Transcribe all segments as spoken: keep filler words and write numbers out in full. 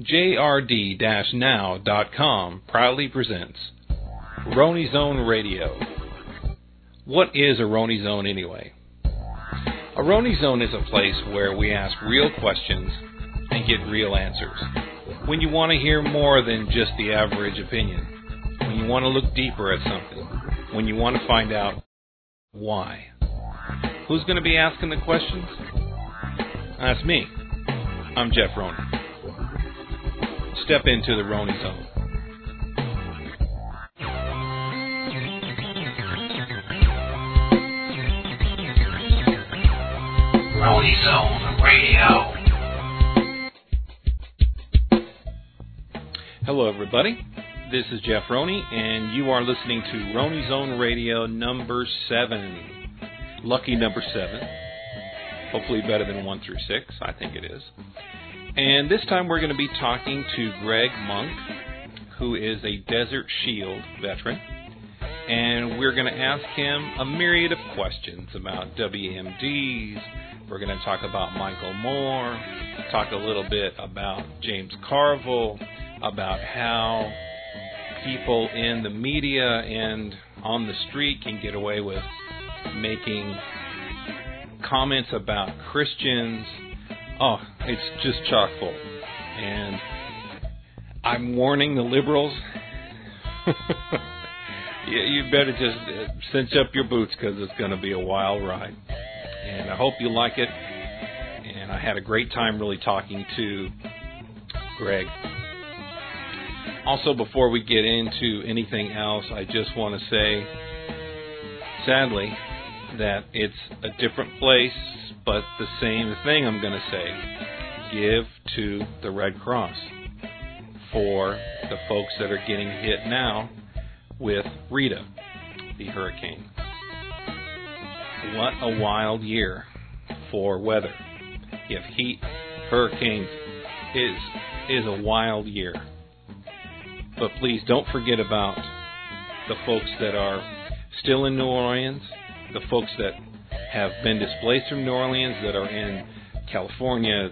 J R D now dot com proudly presents Roni Zone Radio. What is a Roni Zone anyway? A Roni Zone is a place where we ask real questions and get real answers. When you want to hear more than just the average opinion, when you want to look deeper at something, when you want to find out why. Who's going to be asking the questions? That's me. I'm Jeff Roni. Step into the Roni Zone. Roni Zone Radio. Hello, everybody. This is Jeff Roni, and you are listening to Roni Zone Radio number seven. Lucky number seven. Hopefully better than one through six. I think it is. And this time we're going to be talking to Greg Monk, who is a Desert Shield veteran. And we're going to ask him a myriad of questions about W M Ds. We're going to talk about Michael Moore, talk a little bit about James Carville, about how people in the media and on the street can get away with making comments about Christians. Oh, it's just chock full. And I'm warning the liberals, you, you better just cinch up your boots because it's going to be a wild ride. And I hope you like it. And I had a great time really talking to Greg. Also, before we get into anything else, I just want to say, sadly, that it's a different place, but the same thing I'm going to say. Give to the Red Cross for the folks that are getting hit now with Rita, the hurricane. What a wild year for weather. If heat, hurricanes is is a wild year. But please don't forget about the folks that are still in New Orleans, the folks that have been displaced from New Orleans, that are in California,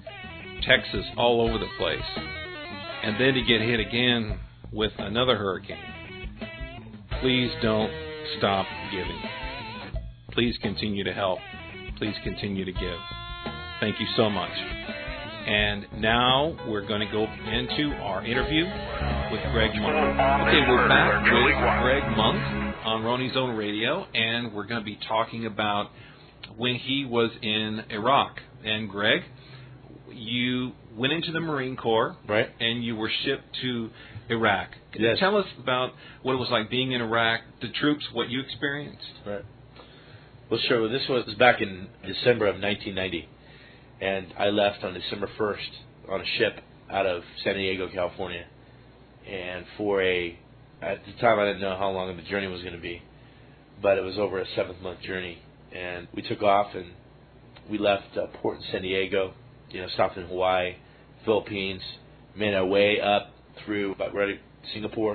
Texas, all over the place. And then to get hit again with another hurricane. Please don't stop giving. Please continue to help. Please continue to give. Thank you so much. And now we're going to go into our interview with Greg Monk. Okay, we're back with Greg Monk on Roni Zone Radio, and we're going to be talking about when he was in Iraq. And Greg, you went into the Marine Corps, right? And you were shipped to Iraq. Can yes. you tell us about what it was like being in Iraq, the troops, what you experienced? Right. Well, sure. Well, this was back in December of nineteen ninety, and I left on December first on a ship out of San Diego, California. And for a, at the time I didn't know how long the journey was going to be, but it was over a seventh-month journey. And we took off, and we left a port in San Diego, you know, stopped in Hawaii, Philippines, made our way up through about right at Singapore,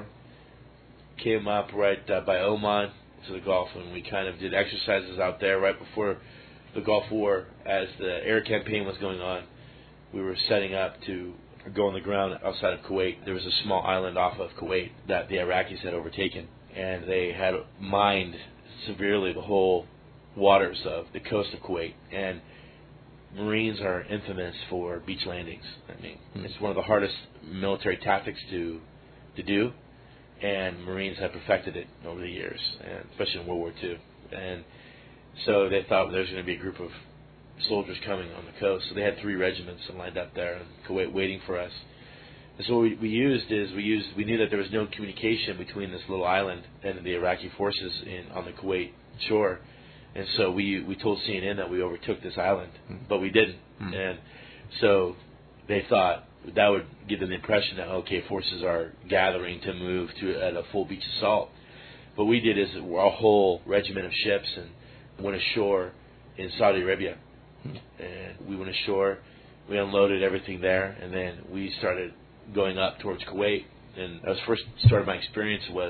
came up right uh, by Oman to the Gulf, and we kind of did exercises out there right before the Gulf War. As the air campaign was going on, we were setting up to go on the ground outside of Kuwait. There was a small island off of Kuwait that the Iraqis had overtaken, and they had mined severely the whole waters of the coast of Kuwait. And Marines are infamous for beach landings. I mean, mm-hmm. It's one of the hardest military tactics to to do, and Marines have perfected it over the years, and especially in World War Two. And so they thought there was going to be a group of soldiers coming on the coast. So they had three regiments lined up there in Kuwait waiting for us. And so what we, we used is we used we knew that there was no communication between this little island and the Iraqi forces in on the Kuwait shore. And so we we told C N N that we overtook this island, mm-hmm. but we didn't. Mm-hmm. And so they thought that would give them the impression that, okay, forces are gathering to move to at a full beach assault. What we did is our whole regiment of ships and went ashore in Saudi Arabia. Mm-hmm. And we went ashore, we unloaded everything there, and then we started going up towards Kuwait. And that was the first start of my experience was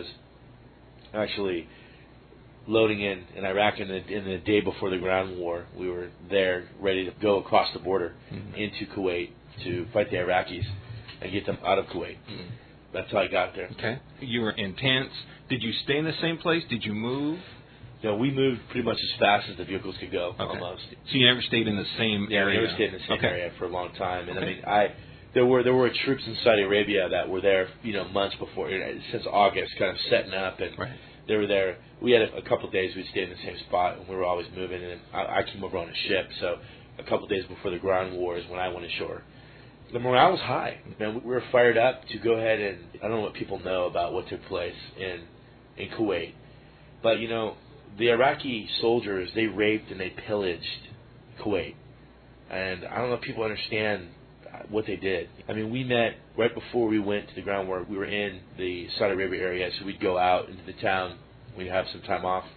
actually loading in in Iraq in the, in the day before the ground war. We were there ready to go across the border mm-hmm. into Kuwait to fight the Iraqis. and get them out of Kuwait. Mm. That's how I got there. Okay. You were in tents. Did you stay in the same place? Did you move? You know, we moved pretty much as fast as the vehicles could go, Okay. almost. So you never stayed in the same Yeah, area? we never stayed in the same okay. area for a long time. And okay. I mean, I there were there were troops in Saudi Arabia that were there, you know, months before, you know, since August, kind of setting up, and right. they were there. We had a, a couple of days we'd stay in the same spot, and we were always moving. And I, I came over on a ship, so a couple of days before the ground wars, when I went ashore, the morale was high. Man, we were fired up to go ahead and I don't know what people know about what took place in in Kuwait, but you know, the Iraqi soldiers, they raped and they pillaged Kuwait, and I don't know if people understand what they did. I mean, we met right before we went to the ground war. We were in the Saudi Arabia area, so we'd go out into the town. We'd have some time off.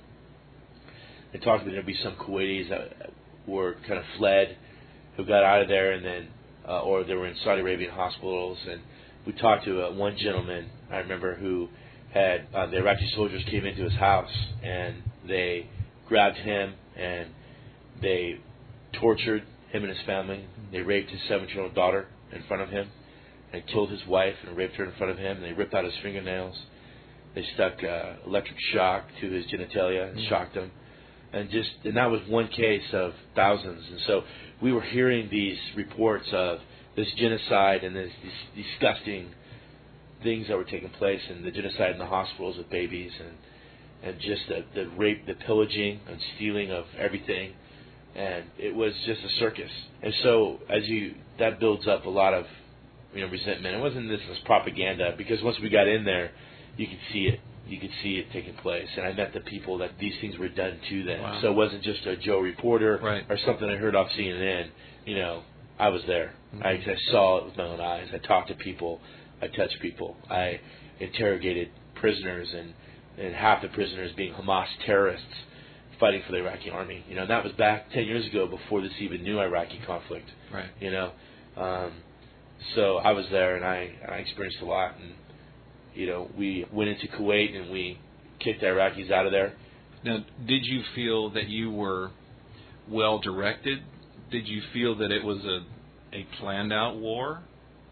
They talked about there'd be some Kuwaitis that were kind of fled, who got out of there, and then, uh, or they were in Saudi Arabian hospitals. And we talked to uh, one gentleman, I remember, who had, uh, the Iraqi soldiers came into his house, and they grabbed him, and they tortured him and his family. They raped his seven-year-old daughter in front of him, and killed his wife and raped her in front of him. And they ripped out his fingernails. They stuck uh, electric shock to his genitalia and mm-hmm. shocked him. And just and that was one case of thousands. And so we were hearing these reports of this genocide and this, these disgusting things that were taking place, and the genocide in the hospitals with babies, and and just the, the rape, the pillaging and stealing of everything. And it was just a circus. And so as you that builds up a lot of you know resentment. It wasn't this as propaganda, because once we got in there, you could see it. You could see it taking place. And I met the people that these things were done to them. Wow. So it wasn't just a Joe reporter right. or something I heard off C N N. You know, I was there. Mm-hmm. I, I saw it with my own eyes. I talked to people. I touched people. I interrogated prisoners, and, and half the prisoners being Hamas terrorists fighting for the Iraqi army. You know, and that was back ten years ago, before this even knew Iraqi conflict. Right. You know, um, so I was there, and I, I experienced a lot. And you know, we went into Kuwait and we kicked the Iraqis out of there. Now, did you feel that you were well directed? Did you feel that it was a a planned out war?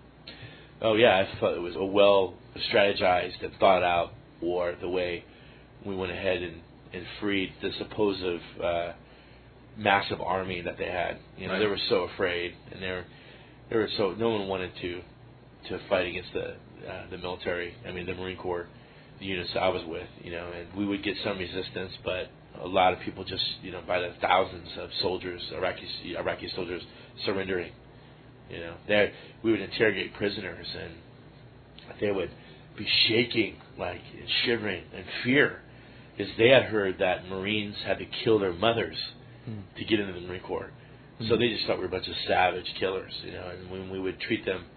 Oh yeah, I felt it was a well strategized and thought out war. The way we went ahead and, and freed the supposed uh, massive army that they had. You know, right. they were so afraid, and they were they were so no one wanted to to fight against the uh, the military. I mean, the Marine Corps, the units I was with. You know, and we would get some resistance, but a lot of people just, you know, by the thousands of soldiers, Iraqi Iraqi soldiers surrendering. You know, there we would interrogate prisoners, and they would be shaking, like, and shivering in fear, because they had heard that Marines had to kill their mothers mm. to get into the Marine Corps. Mm. So they just thought we were a bunch of savage killers, you know. And when we would treat them,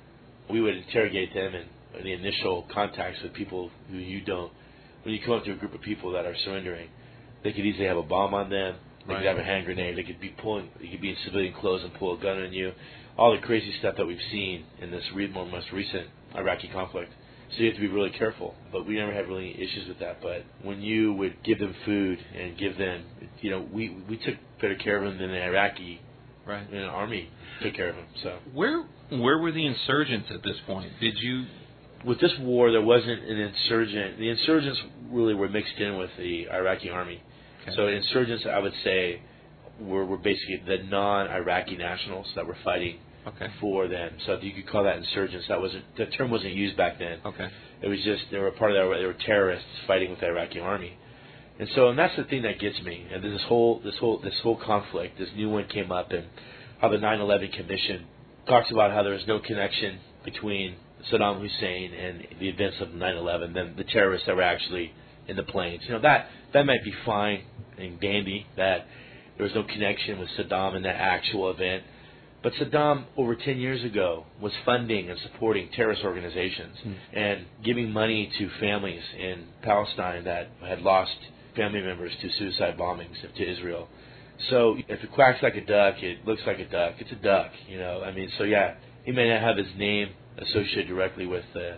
we would interrogate them, and the initial contacts with people who you don't, when you come up to a group of people that are surrendering, they could easily have a bomb on them. They right. could have a hand grenade. They could be pulling. They could be in civilian clothes and pull a gun on you. All the crazy stuff that we've seen in this re- more most recent Iraqi conflict. So you have to be really careful. But we never had really issues with that. But when you would give them food and give them, you know, we we took better care of them than the Iraqi right. you know, army took care of them. So where where were the insurgents at this point? Did you? With this war, there wasn't an insurgent. The insurgents really were mixed in with the Iraqi army. Okay. So insurgents, I would say, were, were basically the non-Iraqi nationals that were fighting okay. for them. So if you could call that insurgents, that wasn't the term wasn't used back then. Okay. It was just they were part of that. They were terrorists fighting with the Iraqi army. And so, and that's the thing that gets me. And this whole this whole this whole conflict, this new one came up, and how the nine eleven Commission talks about how there was no connection between Saddam Hussein and the events of nine eleven, then the terrorists that were actually in the planes. You know, that that might be fine and dandy, that there was no connection with Saddam in that actual event. But Saddam, over ten years ago, was funding and supporting terrorist organizations mm. and giving money to families in Palestine that had lost family members to suicide bombings to Israel. So if it quacks like a duck, it looks like a duck. It's a duck, you know. I mean, so yeah, he may not have his name associated directly with the,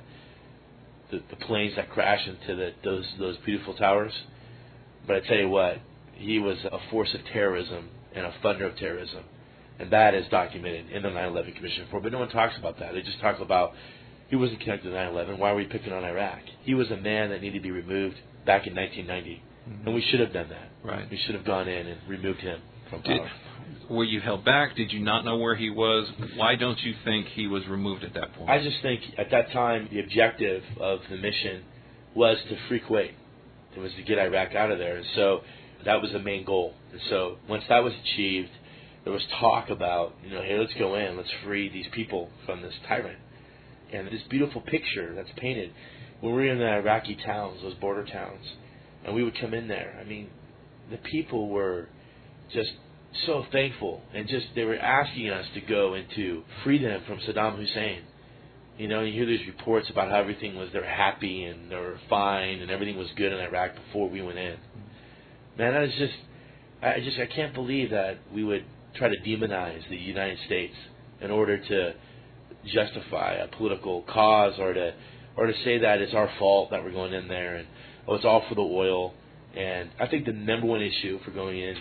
the the planes that crash into the, those those beautiful towers, but I tell you what, he was a force of terrorism and a funder of terrorism, And that is documented in the nine eleven Commission report. But no one talks about that. They just talk about he wasn't connected to nine eleven. Why were we picking on Iraq? He was a man that needed to be removed back in nineteen ninety. Mm-hmm. And we should have done that. Right. We should have gone in and removed him from power. Did, were you held back? Did you not know where he was? Why don't you think he was removed at that point? I just think at that time the objective of the mission was to free Kuwait. It was to get Iraq out of there. And so that was the main goal. And so once that was achieved, there was talk about, you know, hey, let's go in, let's free these people from this tyrant. And this beautiful picture that's painted, when we were in the Iraqi towns, those border towns, and we would come in there, I mean, the people were just so thankful, and just they were asking us to go and to free them from Saddam Hussein. You know, you hear these reports about how everything was, they were happy and they were fine and everything was good in Iraq before we went in. Man, that is just, I just, I can't believe that we would try to demonize the United States in order to justify a political cause, or to or to say that it's our fault that we're going in there, and oh, it's all for the oil. And I think the number one issue for going in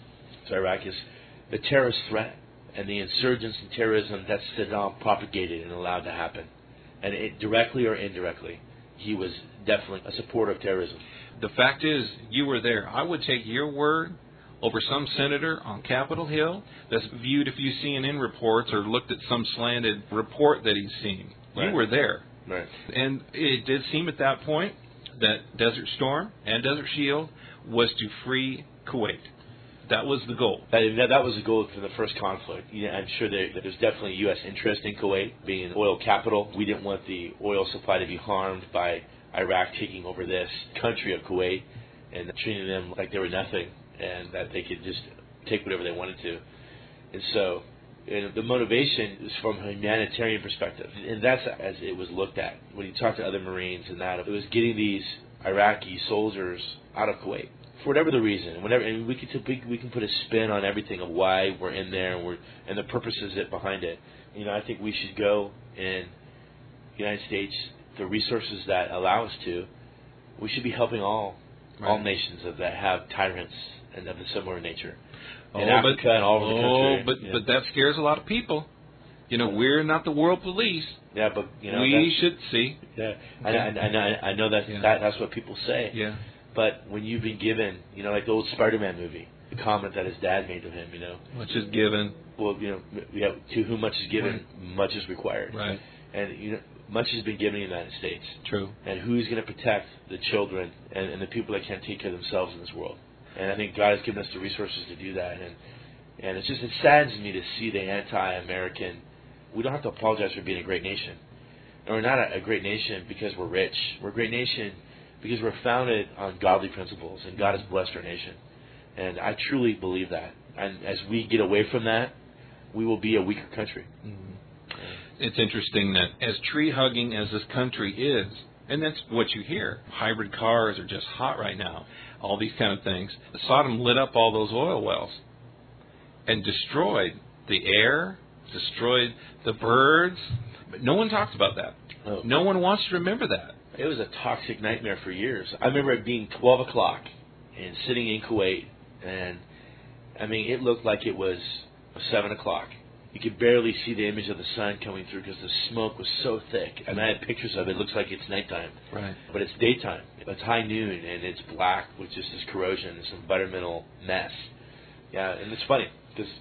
to Iraq is the terrorist threat and the insurgents and terrorism that Saddam propagated and allowed to happen. And it, directly or indirectly, he was definitely a supporter of terrorism. The fact is, you were there. I would take your word over some senator on Capitol Hill that's viewed a few C N N reports or looked at some slanted report that he's seen. Right. You were there. Right. And it did seem at that point that Desert Storm and Desert Shield was to free Kuwait. That was the goal. That, that was the goal for the first conflict. Yeah, I'm sure there, that there's definitely U S interest in Kuwait being an oil capital. We didn't want the oil supply to be harmed by Iraq taking over this country of Kuwait and treating them like they were nothing, and that they could just take whatever they wanted to. And so and the motivation is from a humanitarian perspective. And that's as it was looked at. When you talk to other Marines and that, it was getting these Iraqi soldiers out of Kuwait. For whatever the reason, whatever, and we can we can put a spin on everything of why we're in there and we're and the purposes that behind it. You know, I think we should go in the United States, the resources that allow us to. We should be helping all right. all nations of that have tyrants and of a similar nature. In oh, Africa but, and all over the oh, country. but yeah. but that scares a lot of people. You know, we're not the world police. Yeah, but you know we should see. Yeah, I, I, I, know, I know that, yeah. that that's what people say. Yeah. But when you've been given, you know, like the old Spider-Man movie, the comment that his dad made to him, you know, much is given. Well, you know, we have to whom much is given, right. much is required. Right. And you know, much has been given in the United States. True. And who's going to protect the children and, and the people that can't take care of themselves in this world? And I think God has given us the resources to do that. And and it's just it saddens me to see the anti-American. We don't have to apologize for being a great nation. And we're not a, a great nation because we're rich. We're a great nation because we're founded on godly principles, and God has blessed our nation. And I truly believe that. And as we get away from that, we will be a weaker country. Mm-hmm. It's interesting that as tree-hugging as this country is, and that's what you hear, hybrid cars are just hot right now, all these kind of things. Sodom lit up all those oil wells and destroyed the air, destroyed the birds. But no one talks about that. Oh. No one wants to remember that. It was a toxic nightmare for years. I remember it being twelve o'clock and sitting in Kuwait, and I mean, it looked like it was seven o'clock. You could barely see the image of the sun coming through because the smoke was so thick. And I had pictures of it. It looks like it's nighttime. Right. But it's daytime. It's high noon, and it's black with just this corrosion, this environmental mess. Yeah, and it's funny because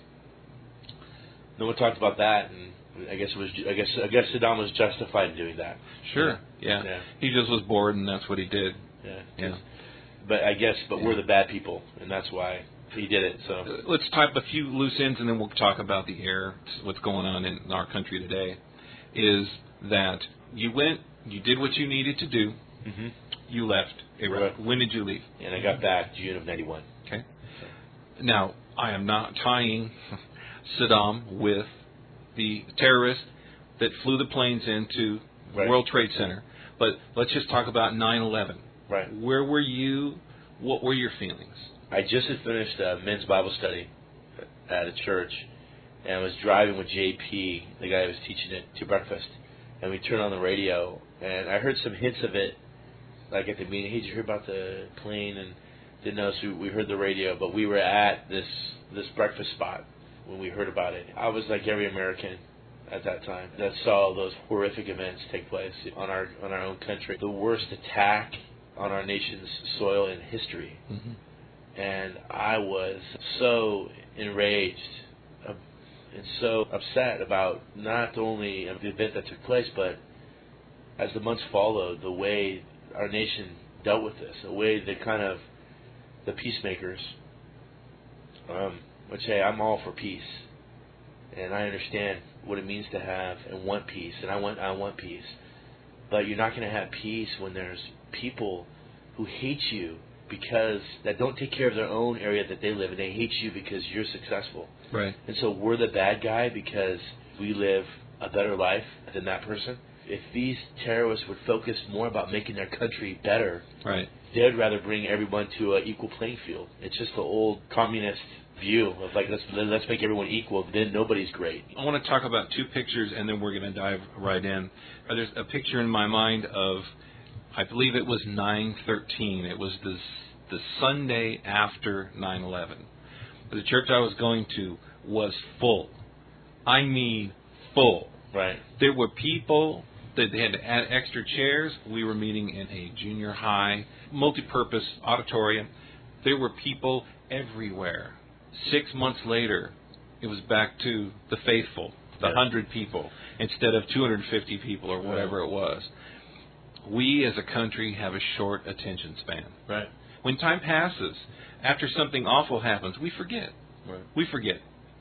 no one talked about that, and I guess it was. I guess I guess Saddam was justified in doing that. Sure. Yeah. yeah. He just was bored, and that's what he did. Yeah. Yeah. But I guess, but yeah. we're the bad people, and that's why he did it. So let's type a few loose ends, and then we'll talk about the air. What's going on in our country today is that you went, you did what you needed to do. Mm-hmm. You left Iraq. Right. When did you leave? And I got back June of ninety-one. Okay. Now I am not tying Saddam with the terrorists that flew the planes into the right. World Trade Center, but let's just talk about nine eleven. Right. Where were you? What were your feelings? I just had finished a men's Bible study at a church, and I was driving with J P, the guy who was teaching it, to breakfast. And we turned on the radio, and I heard some hints of it, like at the meeting. Hey, did you hear about the plane? And didn't know, so we heard the radio, but we were at this this breakfast spot when we heard about it. I was like every American at that time that saw those horrific events take place on our on our own country. The worst attack on our nation's soil in history. Mm-hmm. And I was so enraged uh, and so upset about not only the event that took place, but as the months followed, the way our nation dealt with this, the way the kind of the peacemakers, um, which, hey, I'm all for peace, and I understand what it means to have and want peace, and I want I want peace, but you're not going to have peace when there's people who hate you because that don't take care of their own area that they live in. They hate you because you're successful. Right. And so we're the bad guy because we live a better life than that person. If these terrorists would focus more about making their country better, right, they'd rather bring everyone to an equal playing field. It's just the old communist view of like, let's let's make everyone equal, then nobody's great. I want to talk about two pictures, and then we're going to dive right in. There's a picture in my mind of, I believe it was nine thirteen. It was the, the Sunday after nine eleven. The church I was going to was full. I mean full. Right. There were people that they had to add extra chairs. We were meeting in a junior high, multi-purpose auditorium. There were people everywhere. Six months later, it was back to the faithful, the one hundred people, instead of two hundred fifty people or whatever it was. We as a country have a short attention span. Right. When time passes, after something awful happens, we forget. Right. We forget.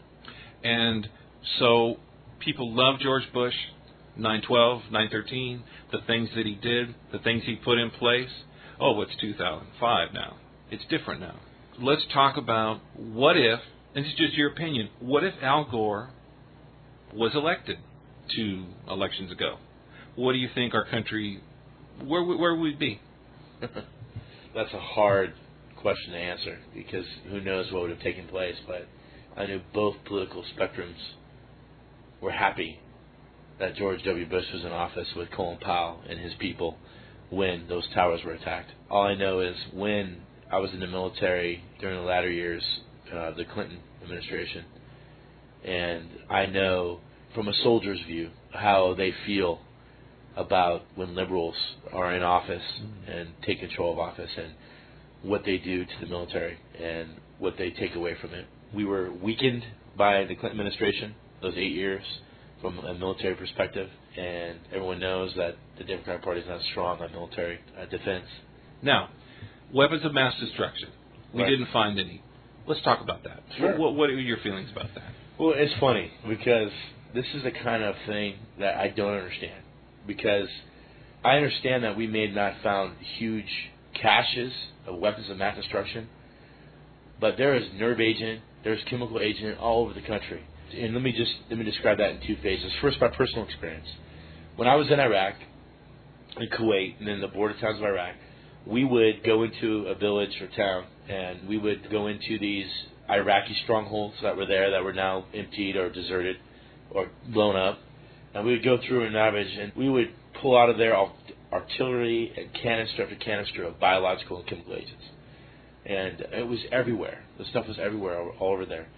And so people love George Bush, nine twelve, nine thirteen, the things that he did, the things he put in place. Oh, it's two thousand five now. It's different now. Let's talk about what if, and this is just your opinion, what if Al Gore was elected two elections ago? What do you think our country, where, where would we be? That's a hard question to answer because who knows what would have taken place, but I knew both political spectrums were happy that George W. Bush was in office with Colin Powell and his people when those towers were attacked. All I know is when I was in the military during the latter years of the Clinton administration, and I know from a soldier's view how they feel about when liberals are in office mm-hmm. and take control of office and what they do to the military and what they take away from it. We were weakened by the Clinton administration those eight years from a military perspective, and everyone knows that the Democratic Party is not strong on military uh, defense. Now, weapons of mass destruction. We right. didn't find any. Let's talk about that. Sure. What, what are your feelings about that? Well, it's funny because this is the kind of thing that I don't understand. Because I understand that we may have not found huge caches of weapons of mass destruction, but there is nerve agent, there's chemical agent all over the country. And let me just let me describe that in two phases. First, my personal experience. When I was in Iraq, in Kuwait, and then the border towns of Iraq, we would go into a village or town, and we would go into these Iraqi strongholds that were there that were now emptied or deserted or blown up. And we would go through an average, and we would pull out of there artillery and canister after canister of biological and chemical agents. And it was everywhere. The stuff was everywhere, all over there.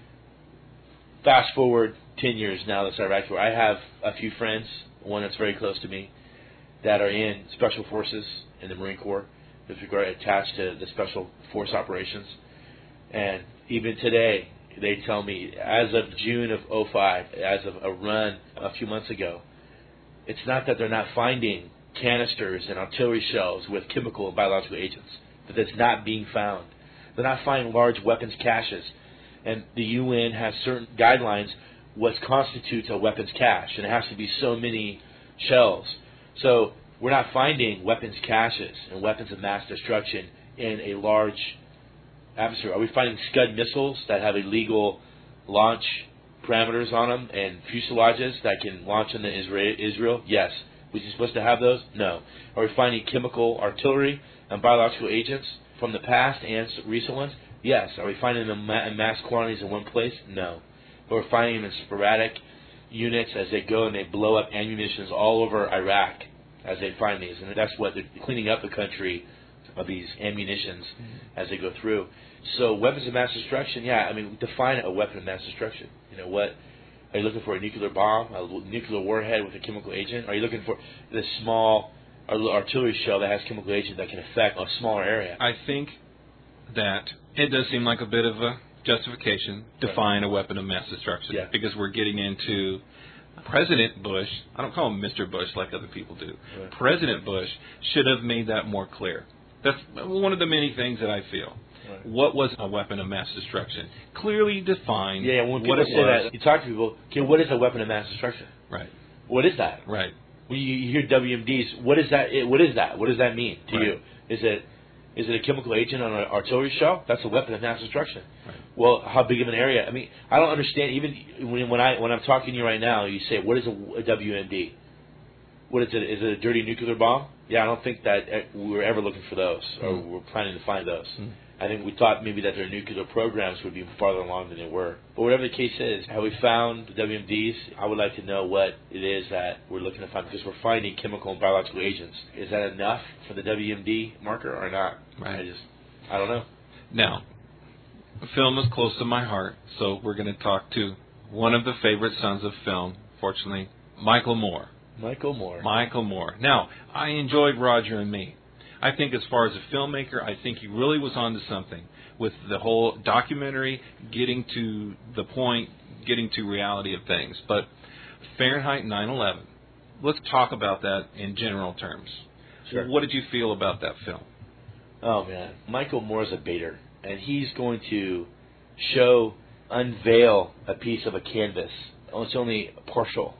Fast forward ten years now, that's Iraq war. I have a few friends, one that's very close to me, that are in Special Forces in the Marine Corps, with regard attached to the Special Force operations. And even today, they tell me, as of June of oh five, as of a run a few months ago, it's not that they're not finding canisters and artillery shells with chemical and biological agents, but that's not being found. They're not finding large weapons caches. And the U N has certain guidelines what constitutes a weapons cache, and it has to be so many shells. So we're not finding weapons caches and weapons of mass destruction in a large atmosphere. Are we finding Scud missiles that have illegal launch parameters on them and fuselages that can launch into Israel? Yes. Was he supposed to have those? No. Are we finding chemical artillery and biological agents from the past and recent ones? Yes. Are we finding them in mass quantities in one place? No. But we're finding them in sporadic units as they go and they blow up ammunitions all over Iraq as they find these. And that's what they're cleaning up the country of these ammunitions mm-hmm. as they go through. So weapons of mass destruction, yeah, I mean, define a weapon of mass destruction. You know, what are you looking for? A nuclear bomb, a nuclear warhead with a chemical agent? Are you looking for the small artillery shell that has chemical agent that can affect a smaller area? I think that it does seem like a bit of a justification, define right. a weapon of mass destruction, yeah. because we're getting into President Bush. I don't call him Mister Bush like other people do. Right. President Bush should have made that more clear. That's one of the many things that I feel. Right. What was a weapon of mass destruction? Clearly define yeah, when people what it say was. that, you talk to people, okay, what is a weapon of mass destruction? Right. What is that? Right. When you, you hear W M Ds, what is that? What is that? What does that mean to right. you? Is it is it a chemical agent on an artillery shell? That's a weapon of mass destruction. Right. Well, how big of an area? I mean, I don't understand. Even when, when I when I'm talking to you right now, you say, what is a, a W M D? What is it? Is it a dirty nuclear bomb? Yeah, I don't think that we were ever looking for those, or mm. we're planning to find those. Mm. I think we thought maybe that their nuclear programs would be farther along than they were. But whatever the case is, have we found the W M Ds? I would like to know what it is that we're looking to find, because we're finding chemical and biological agents. Is that enough for the W M D marker or not? Right. I just, I don't know. Now, film is close to my heart, so we're going to talk to one of the favorite sons of film, fortunately, Michael Moore. Michael Moore. Michael Moore. Now, I enjoyed Roger and Me. I think as far as a filmmaker, I think he really was onto something with the whole documentary, getting to the point, getting to reality of things. But Fahrenheit nine eleven, let's talk about that in general terms. Sure. What did you feel about that film? Oh, man. Michael Moore is a baiter, and he's going to show, unveil a piece of a canvas. It's only partial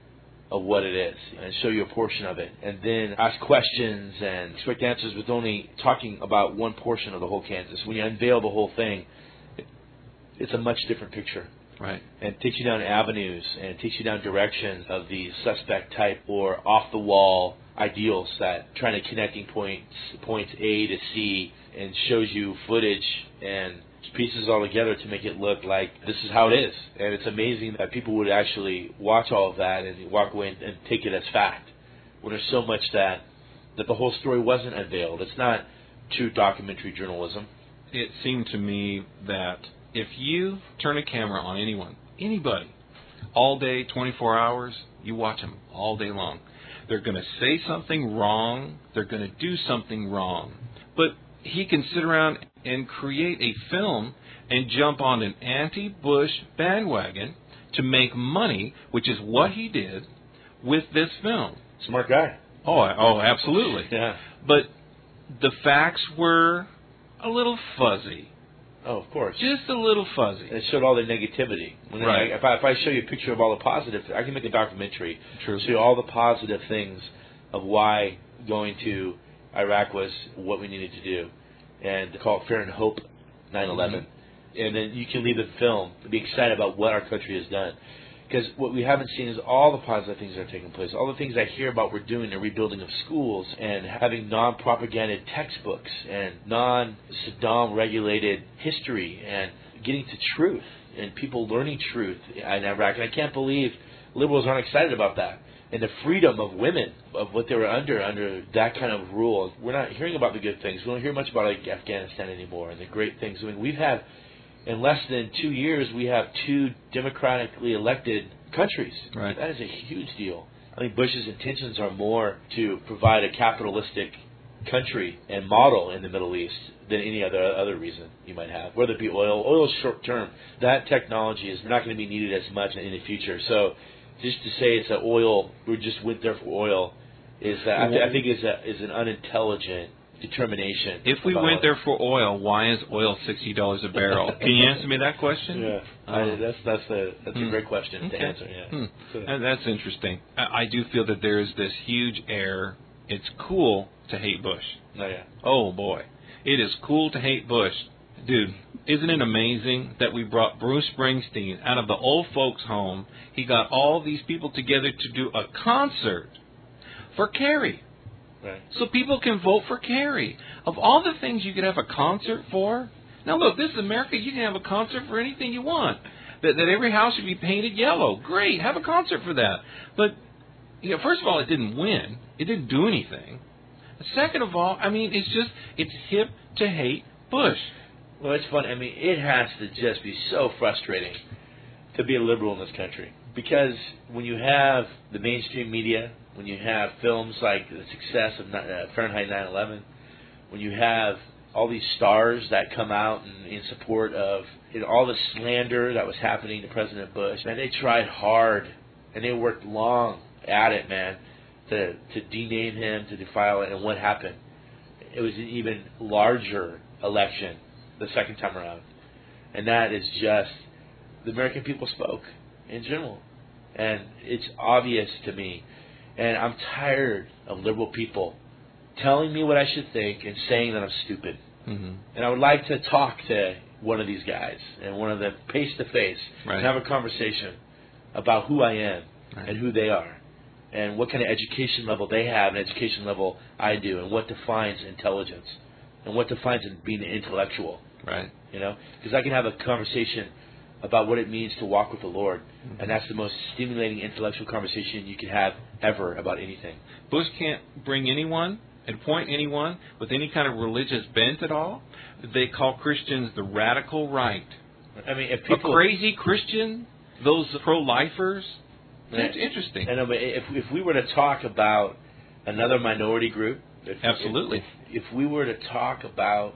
of what it is, and show you a portion of it, and then ask questions and expect answers with only talking about one portion of the whole canvas. When you unveil the whole thing, it, it's a much different picture. Right. And it takes you down avenues, and it takes you down directions of these suspect type or off-the-wall ideals that trying to connecting points, points A to C, and shows you footage and pieces all together to make it look like this is how it is. And it's amazing that people would actually watch all of that and walk away and, and take it as fact, when there's so much that that the whole story wasn't unveiled. It's not true documentary journalism. It seemed to me that if you turn a camera on anyone, anybody, all day, twenty-four hours, you watch them all day long. They're going to say something wrong. They're going to do something wrong. But he can sit around and create a film and jump on an anti-Bush bandwagon to make money, which is what he did with this film. Smart guy. Oh, oh, absolutely. Yeah. But the facts were a little fuzzy. Oh, of course. Just a little fuzzy. And it showed all the negativity. When right. I, if, I, if I show you a picture of all the positive, I can make a documentary. True. Show you all the positive things of why going to Iraq was what we needed to do. And call it Fear and Hope nine eleven. Mm-hmm. And then you can leave the film and be excited about what our country has done. Because what we haven't seen is all the positive things that are taking place. All the things I hear about we're doing, the rebuilding of schools and having non-propaganded textbooks and non-Saddam regulated history and getting to truth and people learning truth in Iraq. And I can't believe liberals aren't excited about that. And the freedom of women, of what they were under, under that kind of rule. We're not hearing about the good things. We don't hear much about like Afghanistan anymore and the great things. I mean, we've had, in less than two years, we have two democratically elected countries. Right. That is a huge deal. I think Bush's intentions are more to provide a capitalistic country and model in the Middle East than any other other reason you might have. Whether it be oil. Oil is short term. That technology is not going to be needed as much in the future. So just to say it's an oil, we just went there for oil, is uh, I, th- I think is a, is an unintelligent determination. If we went there for oil, why is oil sixty dollars a barrel? Can you answer me that question? Yeah, oh. I, that's that's a that's hmm. a great question okay. to answer. Yeah, hmm. so. And that's interesting. I, I do feel that there is this huge air. It's cool to hate Bush. Oh yeah. Oh boy, it is cool to hate Bush. Dude, isn't it amazing that we brought Bruce Springsteen out of the old folks' home? He got all these people together to do a concert for Kerry. Right. So people can vote for Kerry. Of all the things you could have a concert for, now look, this is America. You can have a concert for anything you want. That, that every house should be painted yellow. Great, have a concert for that. But, you know, first of all, it didn't win. It didn't do anything. Second of all, I mean, it's just, it's hip to hate Bush. Well, it's fun. I mean, it has to just be so frustrating to be a liberal in this country. Because when you have the mainstream media, when you have films like the success of uh, Fahrenheit nine eleven, when you have all these stars that come out in, in support of you know, all the slander that was happening to President Bush, and they tried hard, and they worked long at it, man, to, to dename him, to defile it, and what happened? It was an even larger election the second time around. And that is just, the American people spoke in general. And it's obvious to me. And I'm tired of liberal people telling me what I should think and saying that I'm stupid. Mm-hmm. And I would like to talk to one of these guys and one of them face to face and have a conversation about who I am right. and who they are and what kind of education level they have and education level I do and what defines intelligence and what defines being an intellectual. Right. You know, because I can have a conversation about what it means to walk with the Lord, mm-hmm. and that's the most stimulating intellectual conversation you can have ever about anything. Bush can't bring anyone and point anyone with any kind of religious bent at all. They call Christians the radical right. I mean, if people a crazy Christian, those pro-lifers. That's yeah, interesting. I know, but if if we were to talk about another minority group, if, absolutely. If, if we were to talk about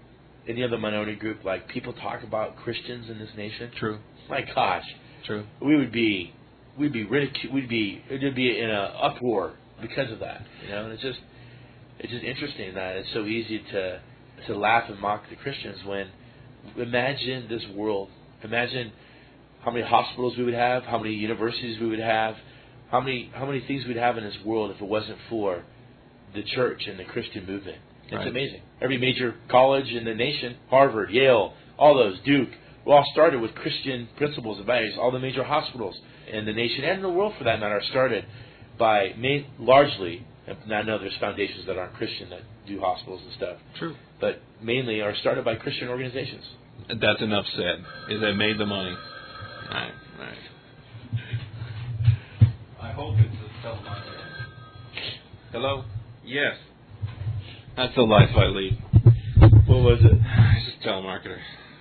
any other minority group, like people talk about Christians in this nation, true. My gosh, true. We would be, we'd be ridiculed. We'd be, it'd be in an uproar because of that. You know, and it's just, it's just interesting that it's so easy to to laugh and mock the Christians when, imagine this world, imagine how many hospitals we would have, how many universities we would have, how many how many things we'd have in this world if it wasn't for the church and the Christian movement. It's right. amazing. Every major college in the nation, Harvard, Yale, all those, Duke, we all started with Christian principles and values. All the major hospitals in the nation and in the world, for that matter, are started by main, largely, and I know there's foundations that aren't Christian that do hospitals and stuff. True. But mainly are started by Christian organizations. That's enough said. Is they made the money. All right, all right. I hope it's a telemarketer. Hello? Yes. That's the life I lead. What was it? It's just a telemarketer.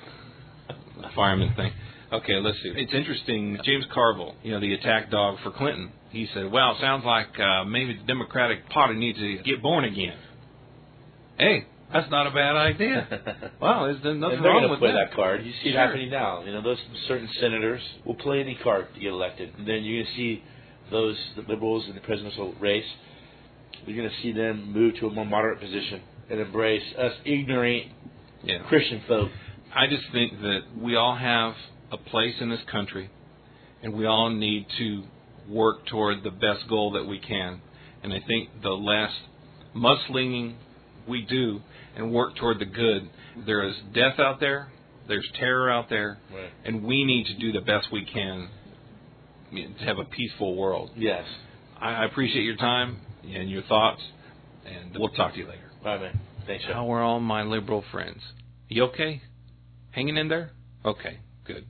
A fireman thing. Okay, let's see. It's interesting. James Carville, you know, the attack dog for Clinton, he said, well, it sounds like uh, maybe the Democratic Party needs to get born again. Hey, that's not a bad idea. Wow, there's nothing and wrong gonna with play that. that card. You see sure. it happening now. You know, those certain senators will play any card to get elected. And then you're going to see those the liberals in the presidential race. You're going to see them move to a more moderate position and embrace us ignorant yeah. Christian folk. I just think that we all have a place in this country, and we all need to work toward the best goal that we can. And I think the less mudslinging we do and work toward the good, there is death out there, there's terror out there, right. and we need to do the best we can to have a peaceful world. Yes. I appreciate your time and your thoughts, and we'll talk to you later. All right, man. Thanks, Jeff. How are all my liberal friends? You okay? Hanging in there? Okay, good.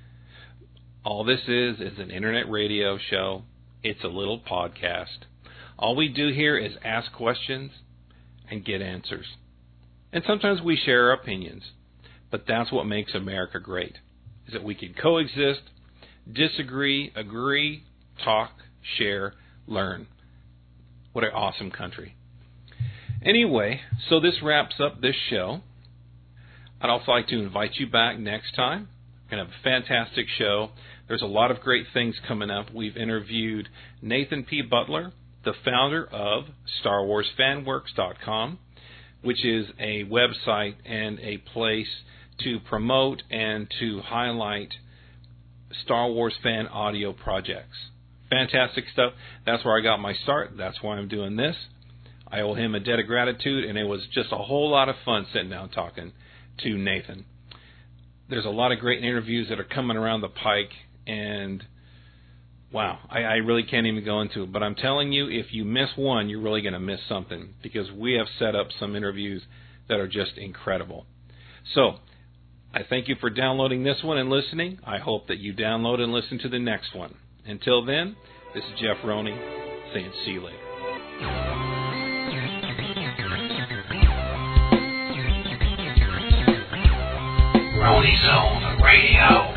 All this is is an internet radio show. It's a little podcast. All we do here is ask questions and get answers. And sometimes we share our opinions. But that's what makes America great, is that we can coexist, disagree, agree, talk, share, learn. What an awesome country. Anyway, so this wraps up this show. I'd also like to invite you back next time. We're going to have a fantastic show. There's a lot of great things coming up. We've interviewed Nathan P. Butler, the founder of Star Wars Fan Works dot com, which is a website and a place to promote and to highlight Star Wars fan audio projects. Fantastic stuff. That's where I got my start. That's why I'm doing this. I owe him a debt of gratitude, and it was just a whole lot of fun sitting down talking to Nathan. There's a lot of great interviews that are coming around the pike, and wow, I, I really can't even go into it. But I'm telling you, if you miss one, you're really going to miss something, because we have set up some interviews that are just incredible. So I thank you for downloading this one and listening. I hope that you download and listen to the next one. Until then, this is Jeff Roney saying see you later. Rolling Zone Radio.